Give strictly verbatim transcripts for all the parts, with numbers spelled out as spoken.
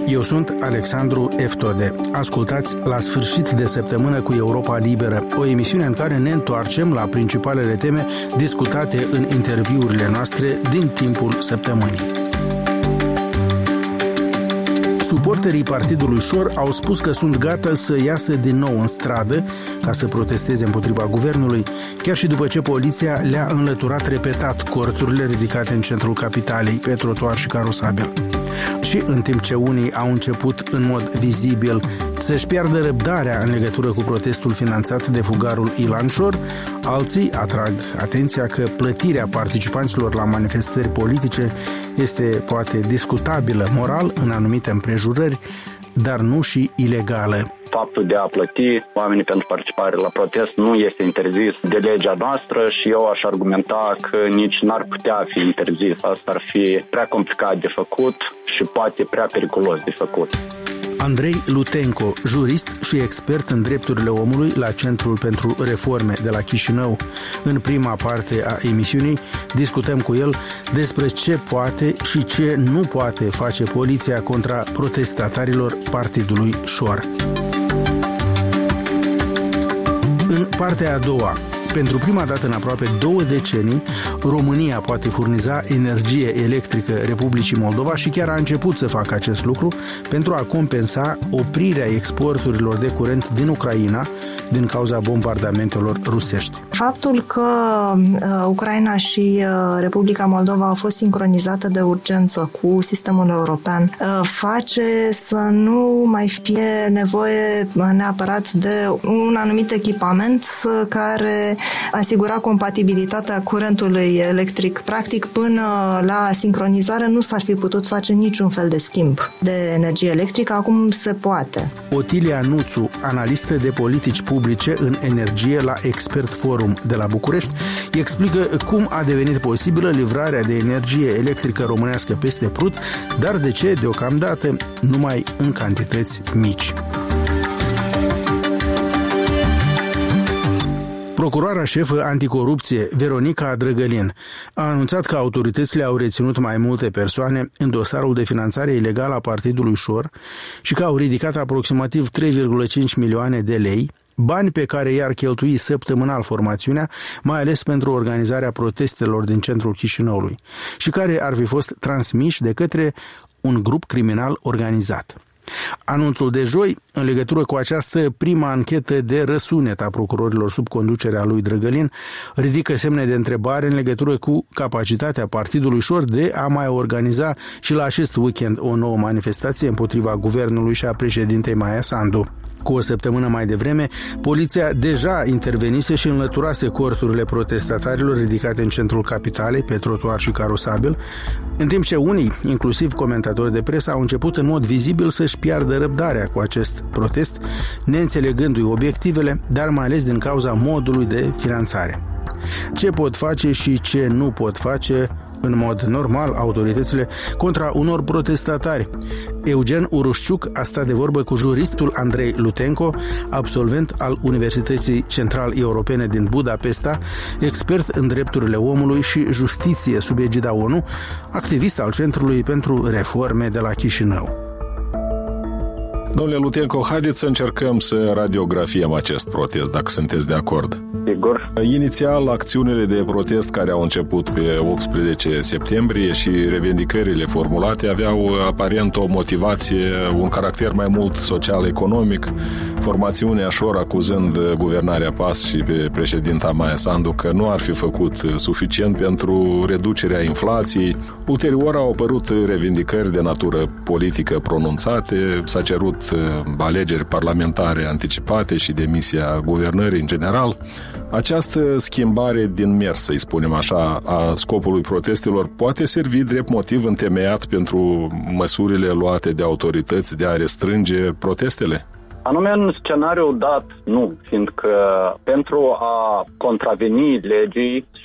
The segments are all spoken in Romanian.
Eu sunt Alexandru Eftode. Ascultați La sfârșit de săptămână cu Europa Liberă, o emisiune în care ne întoarcem la principalele teme discutate în interviurile noastre din timpul săptămânii. Suporterii Partidului Șor au spus că sunt gata să iasă din nou în stradă ca să protesteze împotriva guvernului, chiar și după ce poliția le-a înlăturat repetat corturile ridicate în centrul capitalei pe trotuar și carosabil. Și în timp ce unii au început în mod vizibil să-și piardă răbdarea în legătură cu protestul finanțat de fugarul Ilan Șor, alții atrag atenția că plătirea participanților la manifestări politice este poate discutabilă moral în anumite împrejurări, dar nu și ilegală. Faptul de a plăti oamenii pentru participare la protest nu este interzis de legea noastră și eu aș argumenta că nici n-ar putea fi interzis. Asta ar fi prea complicat de făcut și poate prea periculos de făcut. Andrei Lutenco, jurist și expert în drepturile omului la Centrul pentru Reforme de la Chișinău. În prima parte a emisiunii discutăm cu el despre ce poate și ce nu poate face poliția contra protestatarilor Partidului Șor. În partea a doua, pentru prima dată în aproape două decenii, România poate furniza energie electrică Republicii Moldova și chiar a început să facă acest lucru pentru a compensa oprirea exporturilor de curent din Ucraina din cauza bombardamentelor rusești. Faptul că uh, Ucraina și uh, Republica Moldova au fost sincronizate de urgență cu sistemul european uh, face să nu mai fie nevoie neapărat de un anumit echipament uh, care asigura compatibilitatea curentului electric. Practic, până la sincronizare nu s-ar fi putut face niciun fel de schimb de energie electrică, acum se poate. Otilia Nuțu, analistă de politici publice în energie la Expert Forum de la București, explică cum a devenit posibilă livrarea de energie electrică românească peste Prut, dar de ce, deocamdată, numai în cantități mici. Procuroara șefă anticorupție, Veronica Drăgălin, a anunțat că autoritățile au reținut mai multe persoane în dosarul de finanțare ilegală a Partidului Șor și că au ridicat aproximativ trei virgulă cinci milioane de lei, bani pe care i-ar cheltui săptămânal formațiunea, mai ales pentru organizarea protestelor din centrul Chișinăului, și care ar fi fost transmiși de către un grup criminal organizat. Anunțul de joi, în legătură cu această prima anchetă de răsunet a procurorilor sub conducerea lui Drăgălin, ridică semne de întrebare în legătură cu capacitatea Partidului Șor de a mai organiza și la acest weekend o nouă manifestație împotriva guvernului și a președintei Maia Sandu. Cu o săptămână mai devreme, poliția deja intervenise și înlăturase corturile protestatarilor ridicate în centrul capitalei, pe trotuar și carosabil, în timp ce unii, inclusiv comentatori de presă, au început în mod vizibil să-și piardă răbdarea cu acest protest, neînțelegându-i obiectivele, dar mai ales din cauza modului de finanțare. Ce pot face și ce nu pot face în mod normal autoritățile contra unor protestatari? Eugen Urușciuc a stat de vorbă cu juristul Andrei Lutenco, absolvent al Universității Central Europene din Budapesta, expert în drepturile omului și justiție sub egida ONU, activist al Centrului pentru Reforme de la Chișinău. Domnule Lutenco, haideți să încercăm să radiografiem acest protest, dacă sunteți de acord. Sigur. Inițial, acțiunile de protest care au început pe optsprezece septembrie și revendicările formulate aveau aparent o motivație, un caracter mai mult social-economic. Formațiunea Șor acuzând guvernarea P A S și pe președinta Maia Sandu că nu ar fi făcut suficient pentru reducerea inflației. Ulterior au apărut revendicări de natură politică pronunțate, s-a cerut alegeri parlamentare anticipate și demisia guvernării în general. Această schimbare din mers, să-i spunem așa, a scopului protestelor poate servi drept motiv întemeiat pentru măsurile luate de autorități de a restrânge protestele? Anume, în scenariul dat, nu, fiindcă pentru a contraveni legii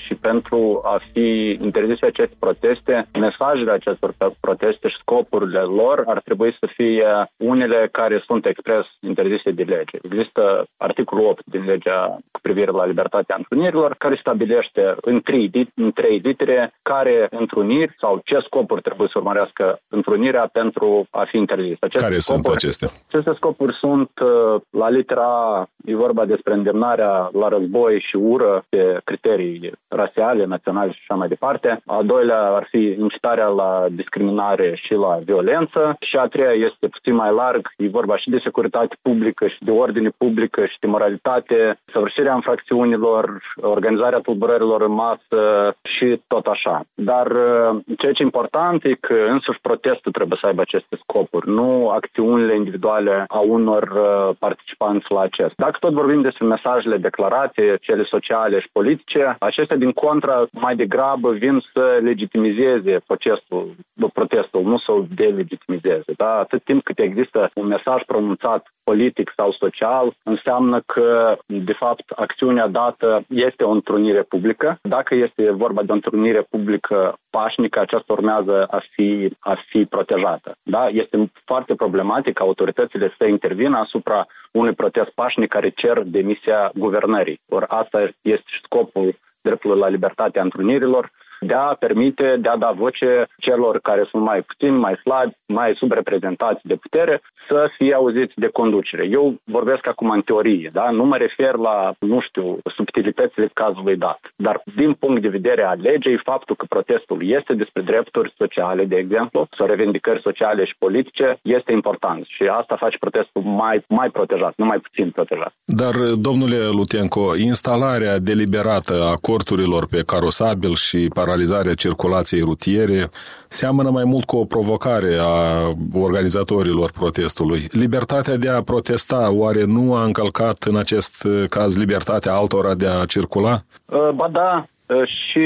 și pentru a fi interzise aceste proteste, mesajele acestor proteste și scopurile lor ar trebui să fie unele care sunt expres interzise de lege. Există articolul opt din legea cu privire la libertatea întrunirilor, care stabilește în trei, în trei litere care întruniri sau ce scopuri trebuie să urmărească întrunirea pentru a fi interzis. Aceste care scopuri, sunt acestea? Aceste scopuri sunt la litera A, e vorba despre îndemnarea la război și ură pe criterii rasiale, naționale și așa mai departe. A doilea ar fi incitarea la discriminare și la violență și a treia este puțin mai larg, e vorba și de securitate publică și de ordine publică și de moralitate, săvârșirea infracțiunilor, organizarea tulburărilor în masă și tot așa. Dar ceea ce e important e că însuși protestul trebuie să aibă aceste scopuri, nu acțiunile individuale a unor participanți la acest. Dacă tot vorbim despre mesajele declarate, cele sociale și politice, acestea din contra mai degrabă vin să legitimizeze protestul, protestul nu să o delegitimizeze. Da? Atât timp cât există un mesaj pronunțat politic sau social, înseamnă că, de fapt, acțiunea dată este o întrunire publică. Dacă este vorba de o întrunire publică pașnică, aceasta urmează a fi, a fi protejată. Da? Este foarte problematic ca autoritățile să intervină asupra unui protest pașnic care cer demisia guvernării. Or, asta este și scopul dreptului la libertatea întrunirilor, de a permite, de a da voce celor care sunt mai puțini, mai slabi, mai subreprezentați de putere, să fie auziți de conducere. Eu vorbesc acum în teorie, da? Nu mă refer la, nu știu, subtilitățile cazului dat. Dar din punct de vedere al legii, faptul că protestul este despre drepturi sociale, de exemplu, sau revendicări sociale și politice, este important. Și asta face protestul mai, mai protejat, nu mai puțin protejat. Dar, domnule Lutenco, instalarea deliberată a corturilor pe carosabil și paralizarea circulației rutiere seamănă mai mult cu o provocare a organizatorilor protestului. Libertatea de a protesta oare nu a încălcat în acest caz libertatea altora de a circula? Ba da. Și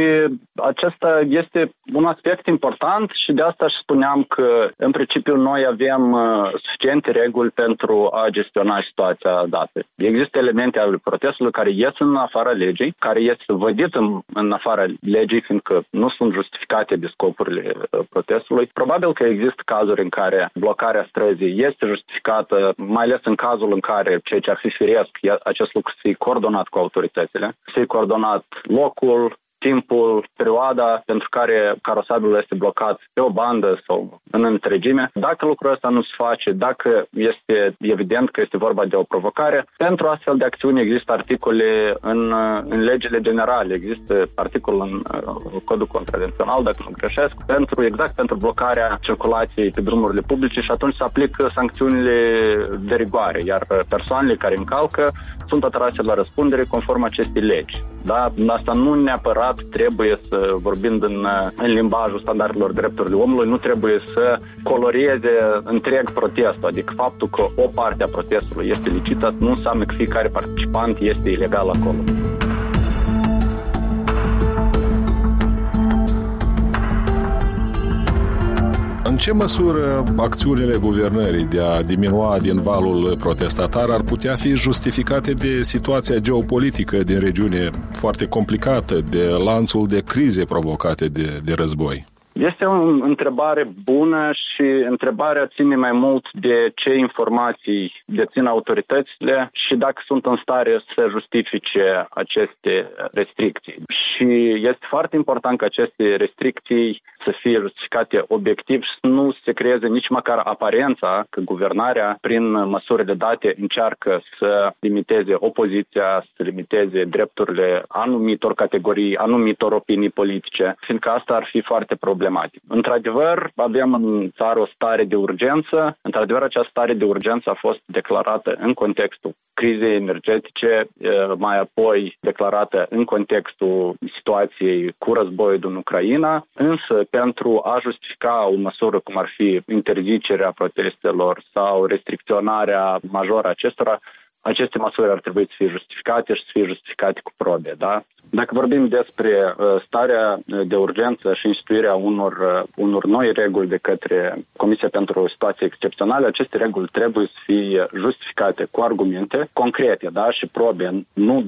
acesta este un aspect important și de asta și spuneam că în principiu noi avem suficiente reguli pentru a gestiona situația dată. Există elemente ale protestului care ies în afara legii, care ies vădit în, în afara legii, fiindcă nu sunt justificate de scopurile protestului. Probabil că există cazuri în care blocarea străzii este justificată, mai ales în cazul în care ceea ce ar fi firesc, acest lucru să fie coordonat cu autoritățile, să fie coordonat locul, timpul, perioada pentru care carosabilul este blocat pe o bandă sau în întregime. Dacă lucrul ăsta nu se face, dacă este evident că este vorba de o provocare, pentru astfel de acțiuni există articole în, în legile generale, există articol în uh, Codul Contravențional, dacă nu greșesc, pentru, exact pentru blocarea circulației pe drumurile publice și atunci se aplică sancțiunile de rigoare, iar persoanele care încalcă sunt atrase la răspundere conform acestei legi. Da? Asta nu neapărat trebuie să, vorbind în, în limbajul standardelor drepturilor omului, nu trebuie să colorieze întreg protestul. Adică faptul că o parte a protestului este licită nu înseamnă că fiecare participant este ilegal acolo. În ce măsură acțiunile guvernării de a diminua din valul protestatar ar putea fi justificate de situația geopolitică din regiune foarte complicată, de lanțul de crize provocate de, de război? Este o întrebare bună și întrebarea ține mai mult de ce informații dețin autoritățile și dacă sunt în stare să justifice aceste restricții. Și este foarte important ca aceste restricții să fie justificate obiectiv și să nu se creeze nici măcar aparența că guvernarea, prin măsurile date, încearcă să limiteze opoziția, să limiteze drepturile anumitor categorii, anumitor opinii politice, fiindcă asta ar fi foarte problematic. Într-adevăr, avem în țară o stare de urgență. Într-adevăr, această stare de urgență a fost declarată în contextul crizei energetice, mai apoi declarată în contextul situației cu războiul din Ucraina, însă pentru a justifica o măsură cum ar fi interzicerea protestelor sau restricționarea majoră a acestora, aceste măsuri ar trebui să fie justificate și să fie justificate cu probe, da? Dacă vorbim despre uh, starea de urgență și instituirea unor, uh, unor noi reguli de către Comisia pentru Situații Excepționale, aceste reguli trebuie să fie justificate cu argumente concrete, da? Și probe, nu doar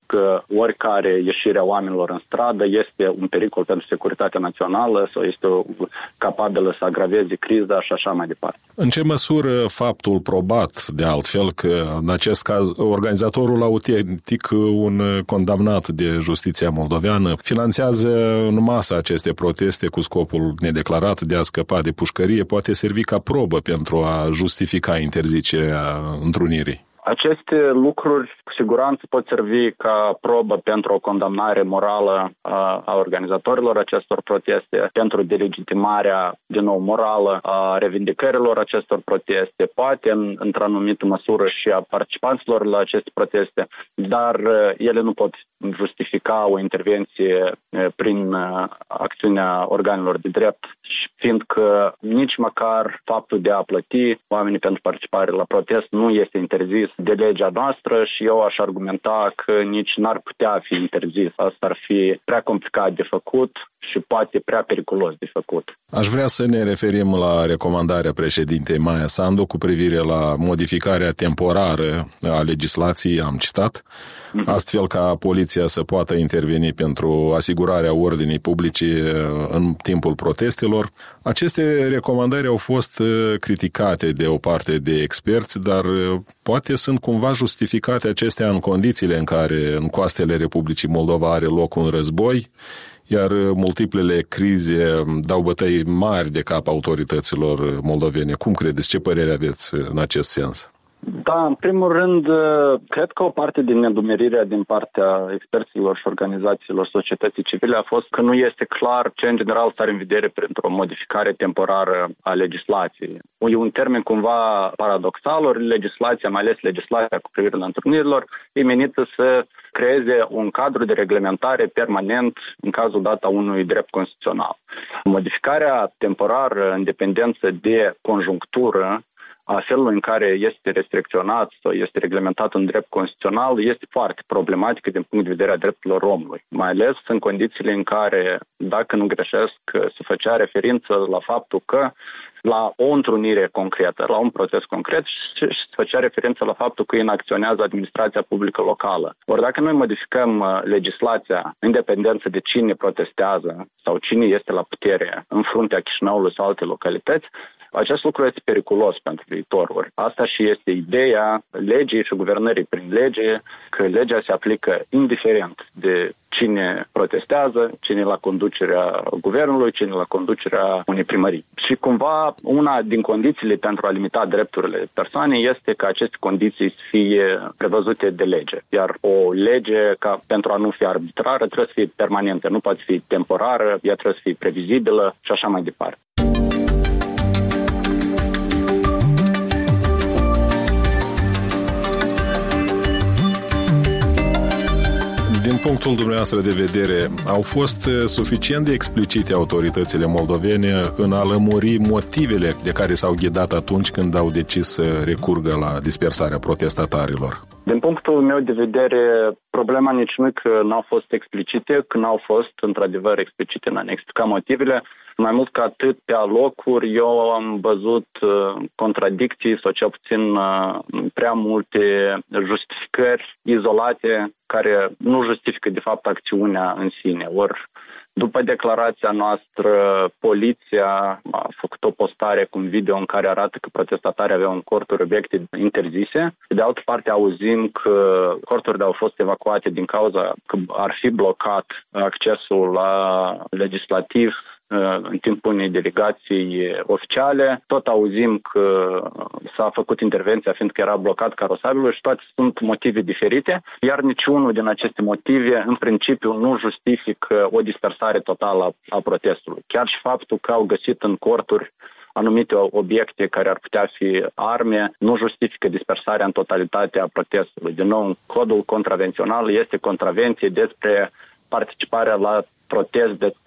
că oricare ieșire a oamenilor în stradă este un pericol pentru securitatea națională sau este capabilă să agraveze criza și așa mai departe. În ce măsură faptul probat, de altfel, că în acest caz organizatorul autentic, un condamnat de justiția moldoveană, finanțează în masă aceste proteste cu scopul nedeclarat de a scăpa de pușcărie, poate servi ca probă pentru a justifica interzicerea întrunirii? Aceste lucruri cu siguranță pot servi ca probă pentru o condamnare morală a, a organizatorilor acestor proteste, pentru delegitimarea, din nou, morală a revindicărilor acestor proteste, poate în, într-o anumită măsură și a participanților la aceste proteste, dar ele nu pot justifica o intervenție prin acțiunea organelor de drept, fiindcă nici măcar faptul de a plăti oamenii pentru participare la protest nu este interzis de legea noastră și eu aș argumenta că nici n-ar putea fi interzis. Asta ar fi prea complicat de făcut și poate prea periculos de făcut. Aș vrea să ne referim la recomandarea președintei Maia Sandu cu privire la modificarea temporară a legislației, am citat, astfel ca poliția să poată interveni pentru asigurarea ordinii publice în timpul protestelor. Aceste recomandări au fost criticate de o parte de experți, dar poate sunt cumva justificate acestea în condițiile în care în coastele Republicii Moldova are loc un război, iar multiplele crize dau bătăi mari de cap autorităților moldovene. Cum credeți? Ce părere aveți în acest sens? Da, în primul rând, cred că o parte din nedumerirea din partea experților și organizațiilor societății civile a fost că nu este clar ce în general s-ar în vedere printr-o modificare temporară a legislației. E un termen cumva paradoxal, ori legislația, mai ales legislația cu privire la întrunirilor, e menită să creeze un cadru de reglementare permanent în cazul dat a unui drept constituțional. Modificarea temporară în dependență de conjunctură a felului în care este restricționat sau este reglementat în drept constituțional este foarte problematică din punct de vedere a drepturilor omului. Mai ales în condițiile în care, dacă nu greșesc, se făcea referință la faptul că la o întrunire concretă, la un proces concret și se făcea referință la faptul că inacționează administrația publică locală. Ori dacă noi modificăm legislația în dependență de cine protestează sau cine este la putere în fruntea Chișinăului sau alte localități, acest lucru este periculos pentru viitor. Asta și este ideea legii și guvernării prin lege, că legea se aplică indiferent de cine protestează, cine la conducerea guvernului, cine la conducerea unei primării. Și cumva una din condițiile pentru a limita drepturile persoanei este ca aceste condiții să fie prevăzute de lege. Iar o lege, ca pentru a nu fi arbitrară, trebuie să fie permanentă, nu poate fi temporară, ea trebuie să fie previzibilă și așa mai departe. Din punctul dumneavoastră de vedere, au fost suficient de explicite autoritățile moldovene în a lămuri motivele de care s-au ghidat atunci când au decis să recurgă la dispersarea protestatarilor? Din punctul meu de vedere, problema nici nu e că n-au fost explicite, că n-au fost într-adevăr explicite, n-am explicat motivele. Mai mult ca atât, pe alocuri, eu am văzut uh, contradicții sau cel puțin uh, prea multe justificări izolate care nu justifică de fapt acțiunea în sine. Ori după declarația noastră, poliția a făcut o postare cu un video în care arată că protestatarii aveau în corturi obiecte interzise. De altă parte, auzim că corturile au fost evacuate din cauza că ar fi blocat accesul la legislativ în timpul unei delegații oficiale. Tot auzim că s-a făcut intervenția fiindcă era blocat carosabilul și toate sunt motive diferite, iar niciunul din aceste motive în principiu nu justifică o dispersare totală a protestului. Chiar și faptul că au găsit în corturi anumite obiecte care ar putea fi arme, nu justifică dispersarea în totalitate a protestului. Din nou, codul contravențional este contravenție despre participarea la protest de, cu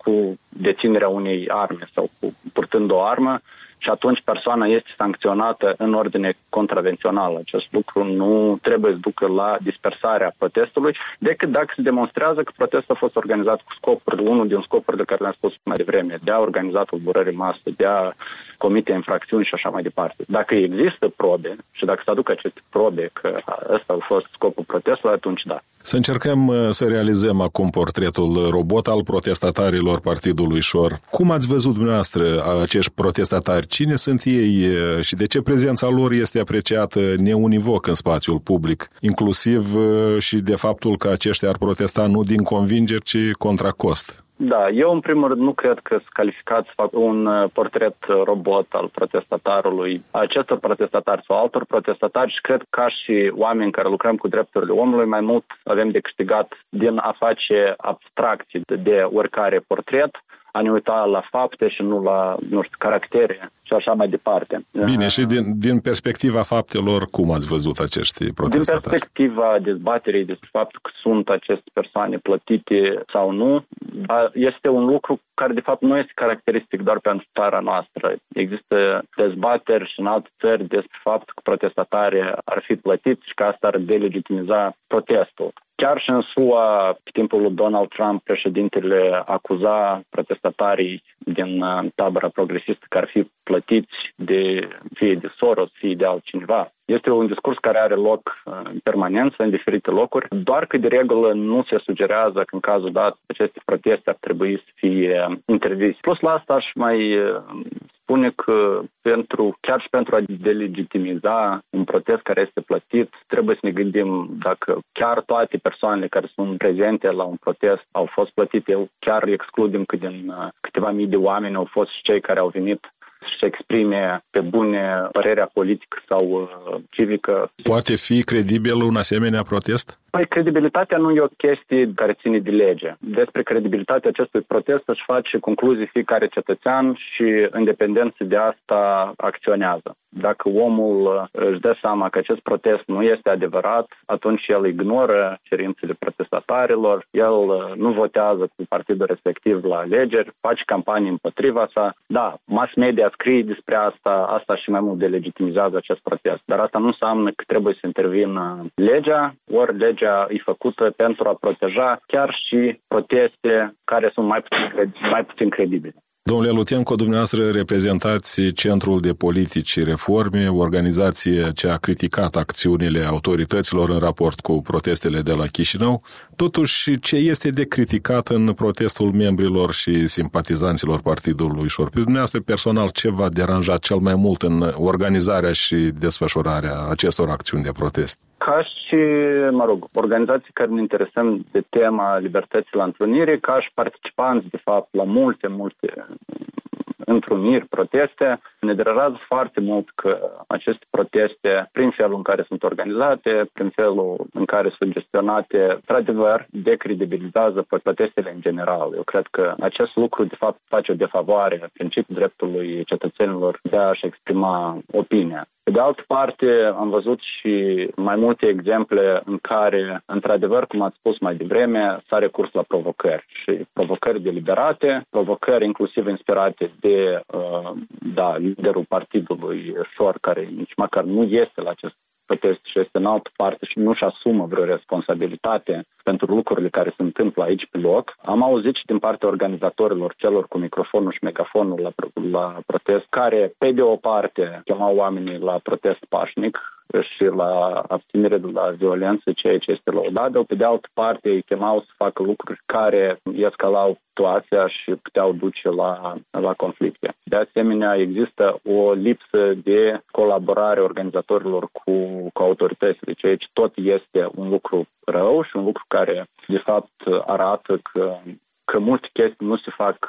deținerea unei arme sau cu purtând o armă, și atunci persoana este sancționată în ordine contravențională. Acest lucru nu trebuie să ducă la dispersarea protestului, decât dacă se demonstrează că protestul a fost organizat cu scopuri, unul din scopurile care le-am spus mai devreme, de a organiza tulburări masă, de a comite infracțiuni și așa mai departe. Dacă există probe și dacă se aduc aceste probe că ăsta a fost scopul protestului, atunci da. Să încercăm să realizăm acum portretul robot al protestatarilor Partidului Șor. Cum ați văzut dumneavoastră acești protestatari? Cine sunt ei și de ce prezența lor este apreciată neunivoc în spațiul public, inclusiv și de faptul că aceștia ar protesta nu din convingeri, ci contra cost? Da, eu în primul rând nu cred că sunt calificat să fac un portret robot al protestatarului, acestor protestatari sau altor protestatari, și cred că ca și oameni care lucrăm cu drepturile omului, mai mult avem de câștigat din a face abstracții de oricare portret, a ne uita la fapte și nu la, nu știu, caractere și așa mai departe. Bine, și din, din perspectiva faptelor, cum ați văzut acești protestatari? Din perspectiva dezbaterii despre faptul că sunt aceste persoane plătite sau nu, este un lucru care de fapt nu este caracteristic doar pentru țara noastră. Există dezbateri și în alte țări despre faptul că protestatarii ar fi plătiți și că asta ar delegitimiza protestul. Chiar și în S U A, pe timpul lui Donald Trump, președintele acuza protestatarii din tabăra progresistă că ar fi plătiți de, fie de Soros, fie de altcineva. Este un discurs care are loc în permanență, în diferite locuri, doar că de regulă nu se sugerează că în cazul dat aceste proteste ar trebui să fie interzise. Plus la asta aș mai spune că pentru, chiar și pentru a delegitimiza un protest care este plătit, trebuie să ne gândim dacă chiar toate persoanele care sunt prezente la un protest au fost plătite, chiar excludem că din câteva mii de oameni au fost și cei care au venit să exprime pe bune părerea politică sau uh, civică. Poate fi credibil un asemenea protest? Păi, credibilitatea nu e o chestie care ține de lege. Despre credibilitatea acestui protest își face concluzii fiecare cetățean și, în dependență de asta, acționează. Dacă omul își dă seama că acest protest nu este adevărat, atunci el ignoră cerințele protestatarilor, el nu votează cu partidul respectiv la alegeri, face campanii împotriva sa. Da, mass media scrie despre asta, asta și mai mult delegitimizează acest protest. Dar asta nu înseamnă că trebuie să intervină legea, ori legea e făcută pentru a proteja chiar și proteste care sunt mai puțin, mai puțin credibile. Domnule Lutenco, dumneavoastră reprezentați Centrul de Politici și Reforme, o organizație ce a criticat acțiunile autorităților în raport cu protestele de la Chișinău. Totuși, ce este de criticat în protestul membrilor și simpatizanților Partidului Șor? Pe dumneavoastră personal, ce v-a deranjat cel mai mult în organizarea și desfășurarea acestor acțiuni de protest? Ca și, mă rog, organizații care ne interesăm de tema libertății la întrunire, ca și participanți, de fapt, la multe, multe întruniri, proteste, ne deranjează foarte mult că aceste proteste, prin felul în care sunt organizate, prin felul în care sunt gestionate, într-adevăr, decredibilizează protestele în general. Eu cred că acest lucru, de fapt, face o defavoare principiul dreptului cetățenilor de a-și exprima opinia. Pe de altă parte, am văzut și mai multe exemple în care, într-adevăr, cum ați spus mai devreme, s-a recurs la provocări. Și provocări deliberate, provocări inclusiv inspirate de uh, da, liderul partidului Șor, care nici măcar nu este la acest protest și este în altă parte și nu-și asumă vreo responsabilitate pentru lucrurile care se întâmplă aici pe loc. Am auzit și din partea organizatorilor, celor cu microfonul și megafonul la, la protest, care, pe de o parte, chemau oamenii la protest pașnic și la abținere de la violență, ceea ce este lăudabil. Pe de altă parte, îi chemau să facă lucruri care escalau situația și puteau duce la, la conflicte. De asemenea, există o lipsă de colaborare organizatorilor cu, cu autoritățile, ceea ce tot este un lucru rău și un lucru care, de fapt, arată că, că multe chestii nu se fac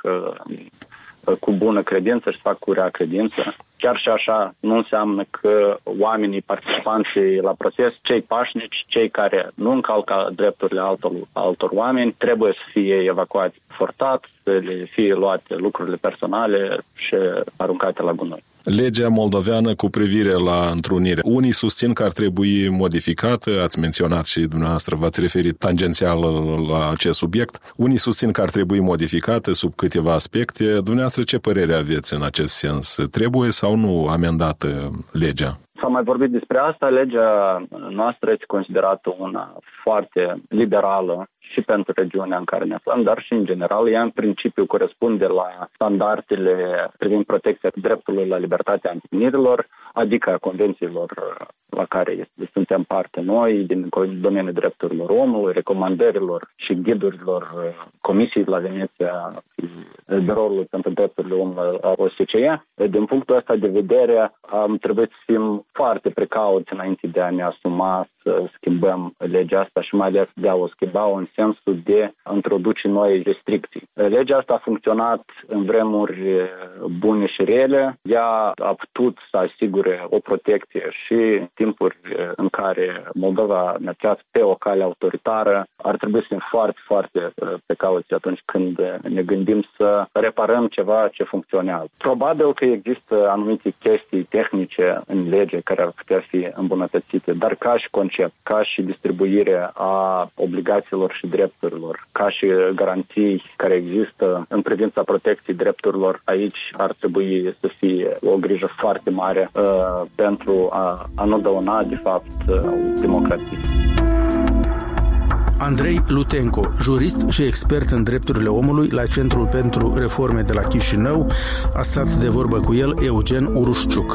uh, cu bună credință și se fac cu rea credință. Chiar și așa nu înseamnă că oamenii participanții la proces, cei pașnici, cei care nu încalcă drepturile altor, altor oameni, trebuie să fie evacuați forțat, să le fie luate lucrurile personale și aruncate la gunoi. Legea moldoveană cu privire la întrunire. Unii susțin că ar trebui modificată, ați menționat și dumneavoastră, v-ați referit tangențial la acest subiect. Unii susțin că ar trebui modificată sub câteva aspecte. Dumneavoastră, ce părere aveți în acest sens? Trebuie sau nu amendată legea? S-a mai vorbit despre asta. Legea noastră este considerată una foarte liberală și pentru regiunea în care ne aflăm, dar și în general. Ea în principiu corespunde la standardele privind protecția dreptului la libertatea întâlnirilor, adică a convențiilor la care suntem parte noi, din domeniul drepturilor omului, recomandărilor și ghidurilor Comisiei la Veneția, Biroului pentru Drepturile Omului a O S C E. Din punctul ăsta de vedere, am trebuit să fim foarte precauți înainte de a ne asuma să schimbăm legea asta și mai ales de a o schimba în sensul de a introduce noi restricții. Legea asta a funcționat în vremuri bune și rele. Ea a putut să asigure o protecție și în timpuri în care Moldova mergea pe o cale autoritară. Ar trebui să fim foarte, foarte precauți atunci când ne gândim să reparăm ceva ce funcționează. Probabil că există anumite chestii tehnice în lege care ar putea fi îmbunătățite, dar ca și concept, ca și distribuire a obligațiilor și drepturilor, ca și garanții care există în privința protecției drepturilor, aici ar trebui să fie o grijă foarte mare uh, pentru a, a nu dăuna, de fapt, uh, democrație. Andrei Lutenco, jurist și expert în drepturile omului la Centrul pentru Reforme de la Chișinău, a stat de vorbă cu el Eugen Urușciuc.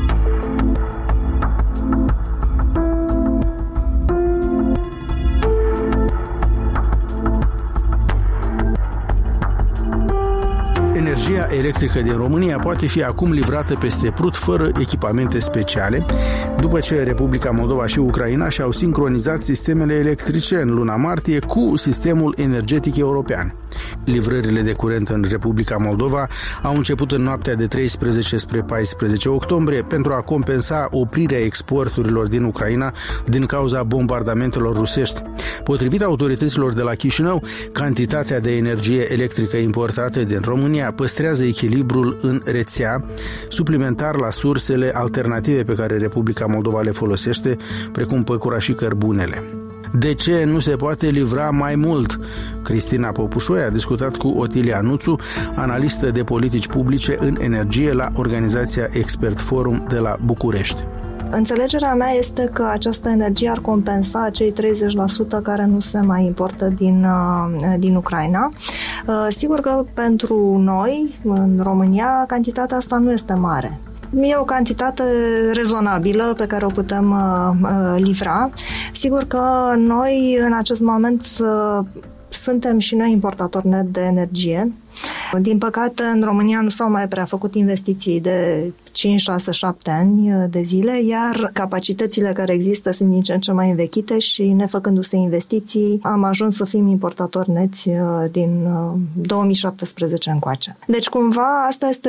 Energia electrică din România poate fi acum livrată peste Prut fără echipamente speciale, după ce Republica Moldova și Ucraina și-au sincronizat sistemele electrice în luna martie cu sistemul energetic european. Livrările de curent în Republica Moldova au început în noaptea de treisprezece spre paisprezece octombrie pentru a compensa oprirea exporturilor din Ucraina din cauza bombardamentelor rusești. Potrivit autorităților de la Chișinău, cantitatea de energie electrică importată din România păstrează echilibrul în rețea, suplimentar la sursele alternative pe care Republica Moldova le folosește, precum păcura și cărbunele. De ce nu se poate livra mai mult? Cristina Popușoi a discutat cu Otilia Nuțu, analistă de politici publice în energie la organizația Expert Forum de la București. Înțelegerea mea este că această energie ar compensa cei treizeci la sută care nu se mai importă din, din Ucraina. Sigur că pentru noi, în România, cantitatea asta nu este mare. E o cantitate rezonabilă pe care o putem uh, livra. Sigur că noi, în acest moment, uh, suntem și noi importatori net de energie. Din păcate, în România nu s-au mai prea făcut investiții de cinci, șase, șapte ani de zile, iar capacitățile care există sunt din ce în ce mai învechite și, nefăcându-se investiții, am ajuns să fim importatori neți din două mii șaptesprezece încoace. Deci, cumva, asta este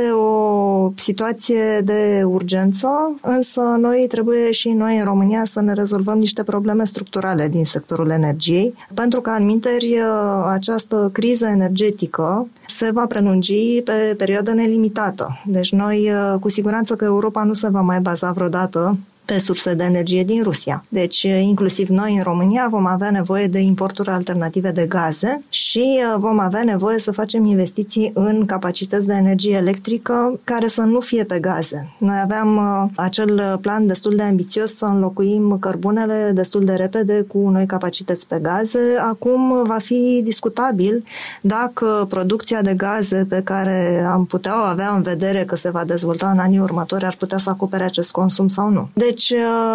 o situație de urgență, însă noi trebuie și noi în România să ne rezolvăm niște probleme structurale din sectorul energiei, pentru că, anminteri, această criză energetică se va prelungi pe perioadă nelimitată. Deci noi, cu siguranță că Europa nu se va mai baza vreodată pe surse de energie din Rusia. Deci, inclusiv noi în România vom avea nevoie de importuri alternative de gaze și vom avea nevoie să facem investiții în capacități de energie electrică care să nu fie pe gaze. Noi aveam acel plan destul de ambițios să înlocuim cărbunele destul de repede cu noi capacități pe gaze. Acum va fi discutabil dacă producția de gaze pe care am putea avea în vedere că se va dezvolta în anii următori ar putea să acopere acest consum sau nu. Deci, Deci,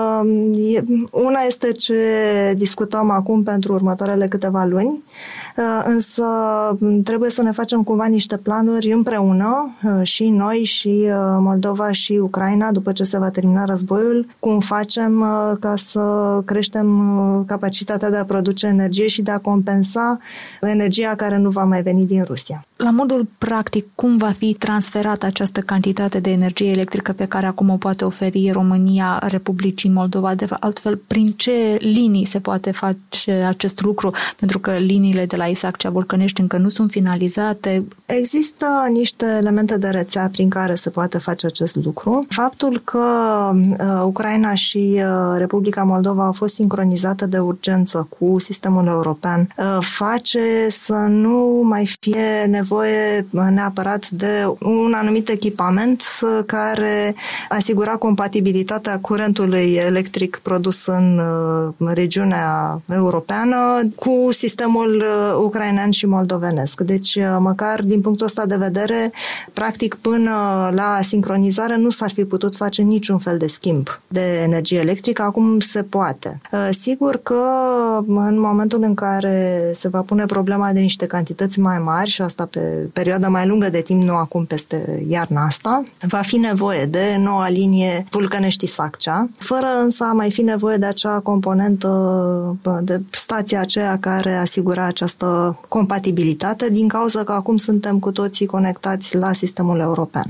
una este ce discutăm acum pentru următoarele câteva luni, însă trebuie să ne facem cumva niște planuri împreună, și noi, și Moldova, și Ucraina, după ce se va termina războiul, cum facem ca să creștem capacitatea de a produce energie și de a compensa energia care nu va mai veni din Rusia. La modul practic, cum va fi transferată această cantitate de energie electrică pe care acum o poate oferi România Republicii Moldova? De altfel, prin ce linii se poate face acest lucru? Pentru că liniile de la Isaccea Vulcănești încă nu sunt finalizate. Există niște elemente de rețea prin care se poate face acest lucru. Faptul că uh, Ucraina și uh, Republica Moldova au fost sincronizate de urgență cu sistemul european uh, face să nu mai fie nevoie neapărat de un anumit echipament care asigura compatibilitatea curentului electric produs în regiunea europeană cu sistemul ucrainean și moldovenesc. Deci, măcar din punctul ăsta de vedere, practic până la sincronizare nu s-ar fi putut face niciun fel de schimb de energie electrică, acum se poate. Sigur că în momentul în care se va pune problema de niște cantități mai mari și asta pe perioada mai lungă de timp, nu acum peste iarna asta, va fi nevoie de noua linie Vulcănești-Isaccea, fără însă a mai fi nevoie de acea componentă, de stația aceea care asigura această compatibilitate, din cauza că acum suntem cu toții conectați la sistemul european.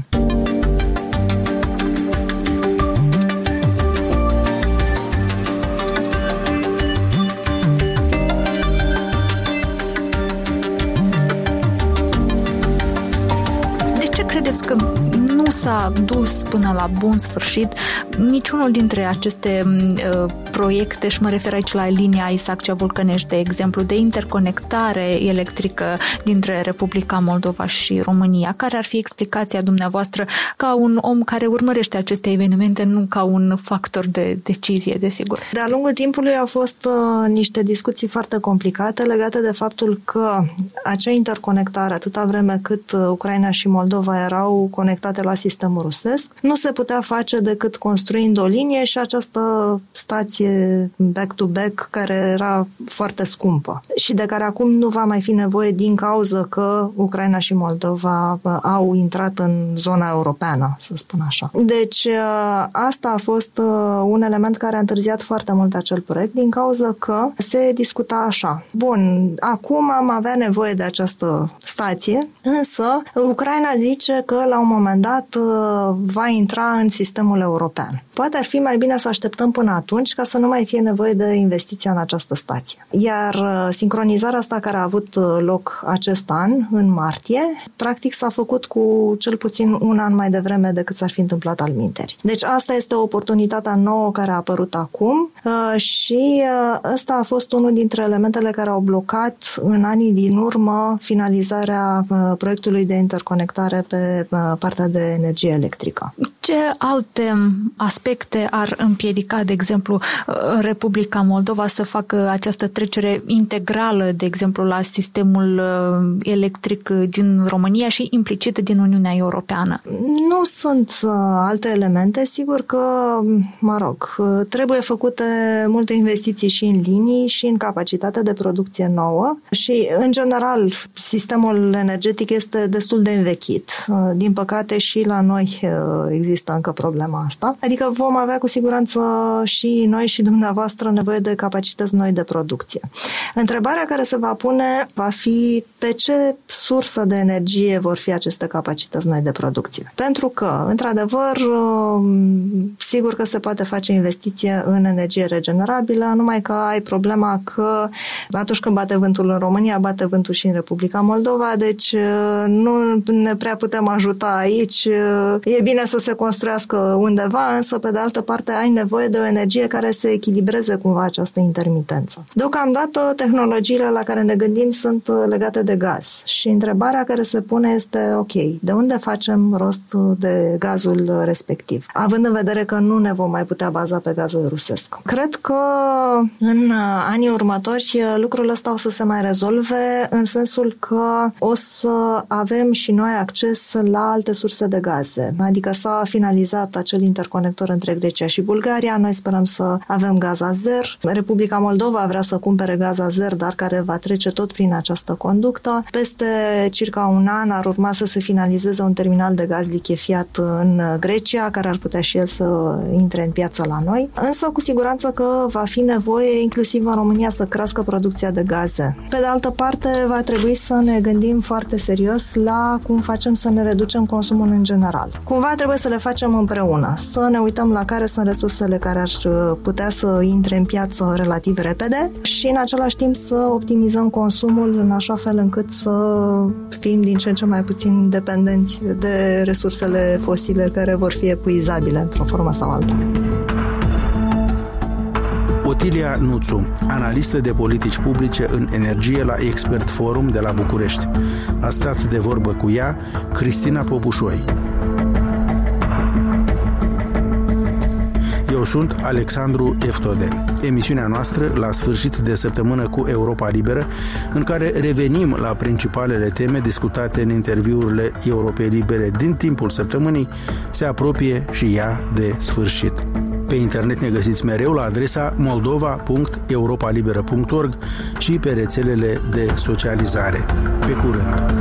Că nu s-a dus până la bun sfârșit niciunul dintre aceste uh, proiecte, și mă refer aici la linia Isaccea Vulcănești, de exemplu, de interconectare electrică dintre Republica Moldova și România. Care ar fi explicația dumneavoastră ca un om care urmărește aceste evenimente, nu ca un factor de decizie, desigur? De-a lungul timpului au fost uh, niște discuții foarte complicate legate de faptul că acea interconectare, atâta vreme cât Ucraina și Moldova erau conectate la sistemul rusesc, nu se putea face decât construind o linie și această stație back-to-back care era foarte scumpă și de care acum nu va mai fi nevoie din cauza că Ucraina și Moldova au intrat în zona europeană, să spun așa. Deci asta a fost un element care a întârziat foarte mult acel proiect din cauza că se discuta așa. Bun, acum am avea nevoie de această stație, însă Ucraina zice că la un moment dat va intra în sistemul european. Poate ar fi mai bine să așteptăm până atunci ca să nu mai fie nevoie de investiția în această stație. Iar sincronizarea asta care a avut loc acest an, în martie, practic s-a făcut cu cel puțin un an mai devreme decât s-ar fi întâmplat alminteri. Deci asta este oportunitatea nouă care a apărut acum și ăsta a fost unul dintre elementele care au blocat în anii din urmă finalizarea proiectului de interconectare pe partea de energie electrică. Ce alte aspecte ar împiedica, de exemplu, Republica Moldova să facă această trecere integrală, de exemplu, la sistemul electric din România și implicit din Uniunea Europeană? Nu sunt alte elemente. Sigur că, mă rog, trebuie făcute multe investiții și în linii și în capacitate de producție nouă și, în general, sistemul energetic este destul de învechit. Din păcate, și la noi există încă problema asta. Adică vom avea cu siguranță și noi și dumneavoastră nevoie de capacități noi de producție. Întrebarea care se va pune va fi pe ce sursă de energie vor fi aceste capacități noi de producție. Pentru că, într-adevăr, sigur că se poate face investiție în energie regenerabilă, numai că ai problema că atunci când bate vântul în România, bate vântul și în Republica Moldova, deci nu ne prea putem ajuta aici. E bine să se construiască undeva, însă pe de altă parte ai nevoie de o energie care să echilibreze cumva această intermitență. Deocamdată tehnologiile la care ne gândim sunt legate de gaz și întrebarea care se pune este ok, de unde facem rost de gazul respectiv, având în vedere că nu ne vom mai putea baza pe gazul rusesc. Cred că în anii următori lucrul ăsta o să se mai rezolve în sensul că o să avem și noi acces la alte surse de gaze, adică s-a finalizat acel interconector între Grecia și Bulgaria. Noi sperăm să avem gaz azer. Republica Moldova vrea să cumpere gaz azer, dar care va trece tot prin această conductă. Peste circa un an ar urma să se finalizeze un terminal de gaz lichefiat în Grecia, care ar putea și el să intre în piață la noi. Însă, cu siguranță că va fi nevoie, inclusiv în România, să crească producția de gaze. Pe de altă parte, va trebui să ne gândim foarte serios la cum facem să ne reducem consumul în general. Cumva trebuie să le facem împreună, să ne uităm la care sunt resursele care ar putea să intre în piață relativ repede și în același timp să optimizăm consumul în așa fel încât să fim din ce în ce mai puțin dependenți de resursele fosile care vor fi epuizabile într-o formă sau alta. Otilia Nuțu, analistă de politici publice în energie la Expert Forum de la București. A stat de vorbă cu ea Cristina Popușoi. Eu sunt Alexandru Eftode. Emisiunea noastră, la sfârșit de săptămână cu Europa Liberă, în care revenim la principalele teme discutate în interviurile Europei Libere din timpul săptămânii, se apropie și ea de sfârșit. Pe internet ne găsiți mereu la adresa moldova punct europa liberă punct org și pe rețelele de socializare. Pe curând!